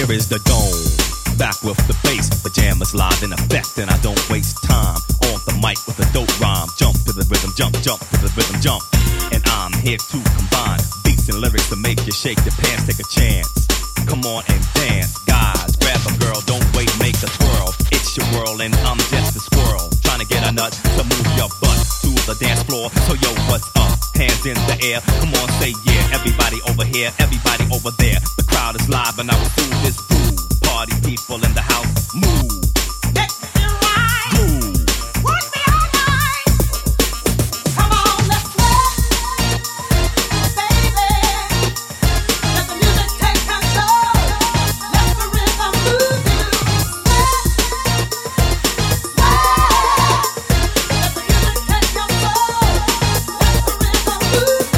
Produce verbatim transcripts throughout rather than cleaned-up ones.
Here is the dome, back with the bass. Pajamas live in effect, and I don't waste time. On the mic with a dope rhyme. Jump to the rhythm, jump, jump to the rhythm, jump. And I'm here to combine beats and lyrics to make you shake your pants, take a chance. Come on and dance, guys, grab a girl, don't wait, make a twirl. It's your world and I'm just a squirrel, trying to get a nut to move your butt to the dance floor. So yo, what's up? Hands in the air, come on, say yeah. Everybody over here, everybody over there. The crowd is live and I will do this groove. Party people in the house, move. Let me ride. Groove. Work me all night. Come on, let's sweat, baby. Let the music take control. Let the rhythm move you. Sweat, sweat. Let the music take control. Let the rhythm move you.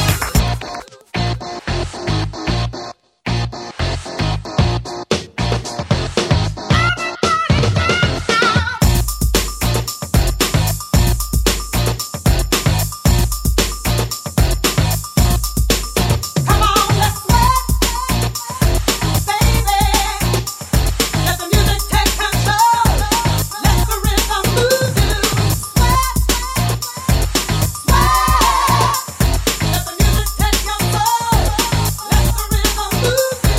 Come on, let's sweat, baby. Let the music take control. Let the rhythm move you. Sweat, sweat. Let the music take control. Let the rhythm move you.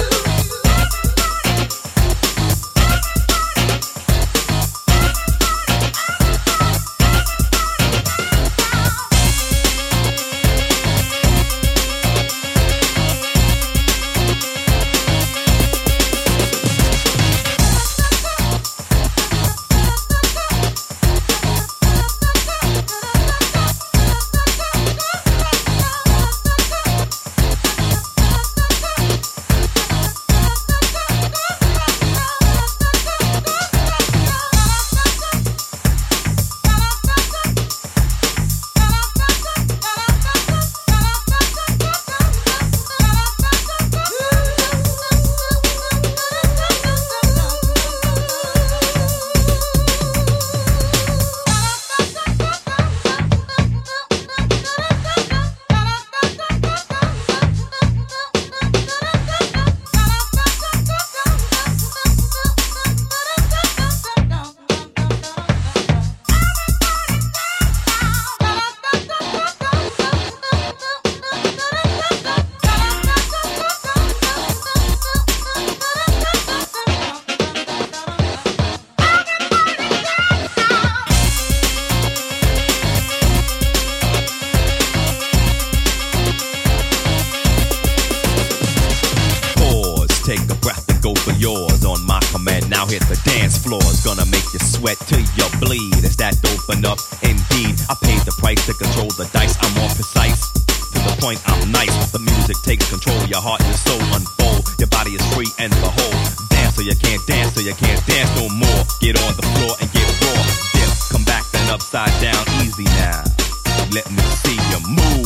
Pause, take a breath and go for yours. On my command, now hit the dance floor. It's gonna make you sweat till you bleed. Is that open up? Indeed, I paid the price to control the dice. I'm more precise, to the point I'm nice. The music takes control, your heart and soul unfold. Your body is free and behold. Dance so you can't dance, so you can't dance no more. Get on the floor and get raw. Dip, come back then upside down, easy now. Let me see you move.